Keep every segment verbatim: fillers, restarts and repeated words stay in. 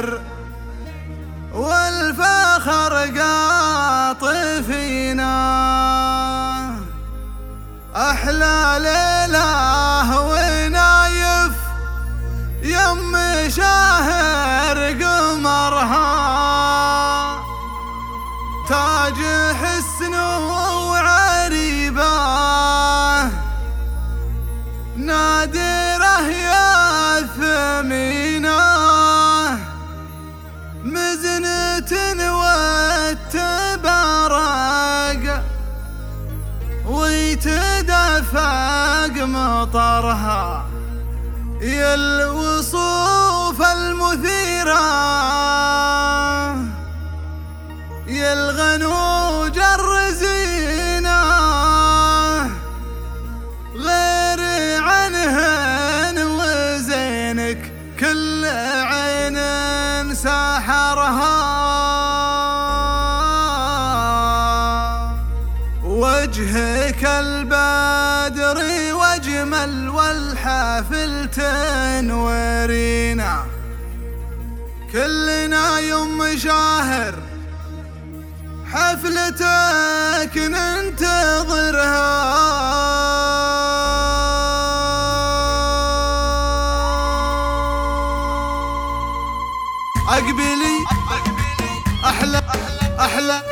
والفخر قاطفينا، أحلى ليلة ونايف يم شاهر قمرها، تاج حسن وعريبة نادرة يا ثمينة، مزنة وتبارق ويتدفق مطرها، يا الوصوف المثيرة يا الغنوج الرزينة، غير عنهن وزينك كل عين سحرها، وجهك البدر واجمل والحافل تنورينا، كلنا يوم شاهر حفلتك ننتظرها، أقبلي أحلى أحلى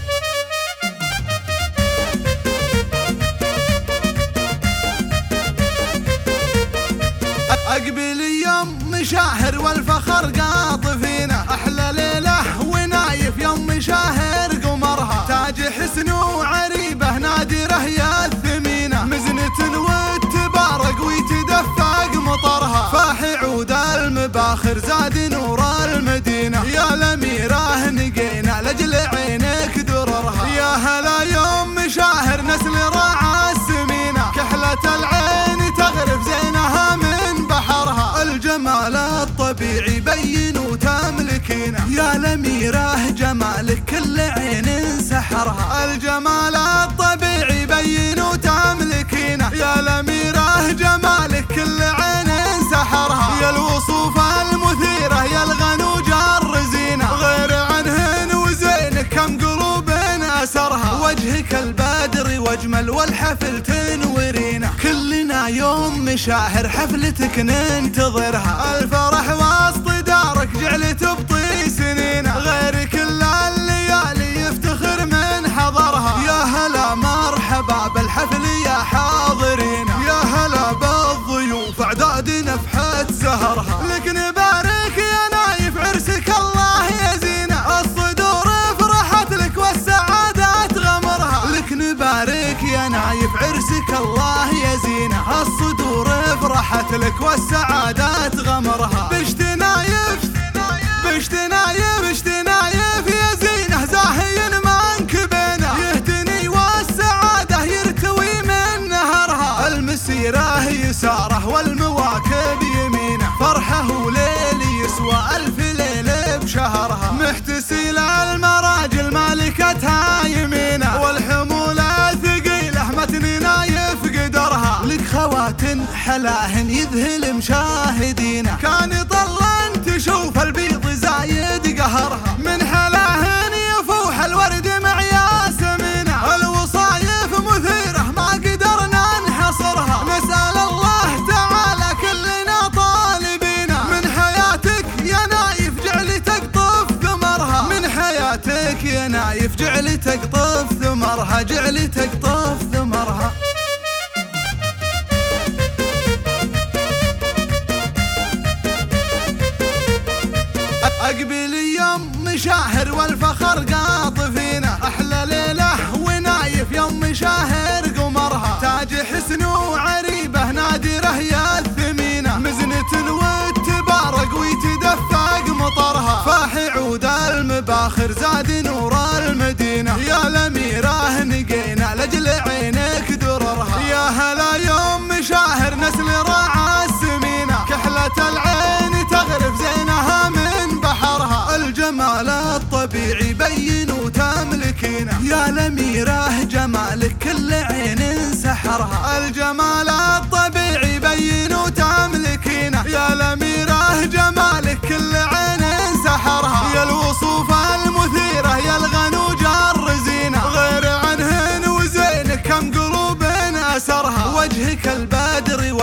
أقبلي يوم شاهر والفخر قاطفينا، أحلى ليلة ونايف يوم شاهر قمرها، تاج حسن وعريبة نادرة يا الثمينة، مزنة وتبارق ويتدفق مطرها، فاح عود المباخر زاد نور المدينة، يا الأميرة نقينا لجل عينك دررها، يا هلا يوم شاهر نسل راعى السمينة، كحلة العين تغرف زينها من بحرها، الجمال الطبيعي بين وتملكينا، يا الأميرة جمالك كل عين سحرها، الجمال الطبيعي بين وتملكينا، يا الأميرة جمالك كل عين سحرها، يا الوصوف المثيرة يا الغنوج الرزينة، غير عنهن وزينك كم قلوب أسرها، وجهك البدر واجمل والحفل تنورينا، كلنا يوم مشاهر حفلتك ننتظرها، الفرح وسط دارك جعل تبطي سنينا، غير كل الليالي يفتخر من حضرها، يا هلا مرحبا بالحفل يا حاضرين، يا هلا بالضيوف أعداد نفحة زهرها، لك نبارك يا نايف عرسك الله يزينه، الصدور فرحت لك والسعادات غمرها، لك نبارك يا نايف عرسك الله يزينه، الصدور فرحت لك والسعادات غمرها، بشت نايف بشت نايف بشت نايف يا زينه زاهي منكبنا، يهتني والسعادة يرتوي من نهرها، المسيرة يساره والمواكب يمينه، فرحه وليل يسوى ألف ليل بشهرها، محتسي المراجل مالكتها يمينه، والحمولة ثقيلة متن نايف قدرها، لك خواتن حلاهن يذهل مشاهدينا، كان يطلن تشوف البيض زايد قهرها، من حلاهن يفوح الورد مع ياسمينه، الوصايف مثيرة ما قدرنا نحصرها، نسأل الله تعالى كلنا طالبينا، من حياتك يا نايف جعل تقطف ثمرها، من حياتك يا نايف جعل تقطف ثمرها، جعل تقطف ثمرها. أقبلي يوم شاهر والفخر قاطفينا، أحلى ليلة ونايف يوم شاهر قمرها، تاج حسن وعريبة نادرة يا الثمينة، مزنة وتبارق ويتدفق مطرها، فاح عود المباخر زاد نور المدينة، يا الأميرة نقينا لجل عينك دررها، يا هلا يوم شاهر نسل راعى السمينة، كحلة العين تغرف زينها من بحرها، الجمال الطبيعي بين وتملكينا، يا الأميرة جمالك كل عين سحرها، الجمال الطبيعي بين وتملكينا، يا الأميرة جمالك كل عين سحرها.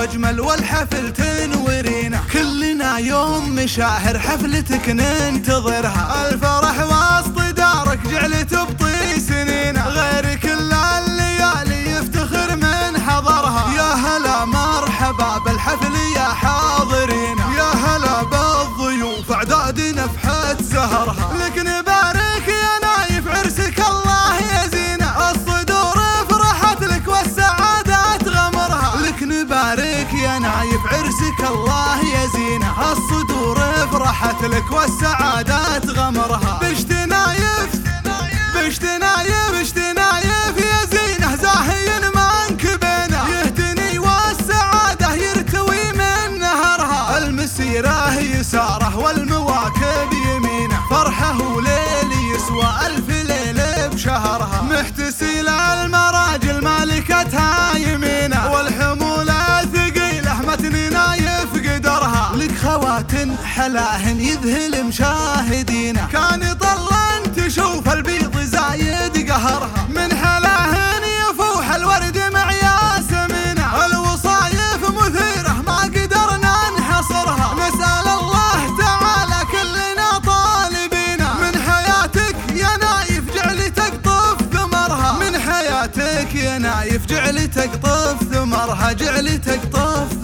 واجمل والحفل تنورينا. كلنا يوم مشاهر حفلتك ننتظرها، الفرح وسط دارك جعل تبطي سنينا، غير كل الليالي يفتخر من حضرها. يا هلا مرحبا بالحفل يا حاضرين، يا هلا بالضيوف اعداد نفحة زهرها. لك نبارك يا نايف عرسك الله يزينه، الصدور فرحت لك والسعادات غمرها. لك نبارك يا نايف عرسك الله يزينه، الصدور فرحت لك والسعادات غمرها. بشت نايف بشت نايف بشت نايف يا زينه زاهي منكبينه، يهتني والسعاده يرتوي من نهرها. المسيره يساره والمواكب يمينه، فرحه وليل يسوى الف ليل بشهرها. محتسي المراجل مالكتها يمينه، والحموله ثقيله متن نايف قدرها. لك خواتن حلاهن يذهل مشاهدينه، كان يطلن تشوف البيض زايد قهرها. من حلاهن يفوح الورد مع ياسمينه، الوصايف مثيره ما قدرنا نحصرها. نسأل الله تعالى كلنا طالبينه، من حياتك يا نايف جعل تقطف ثمرها. من حياتك يا نايف جعل تقطف ثمرها، جعل تقطف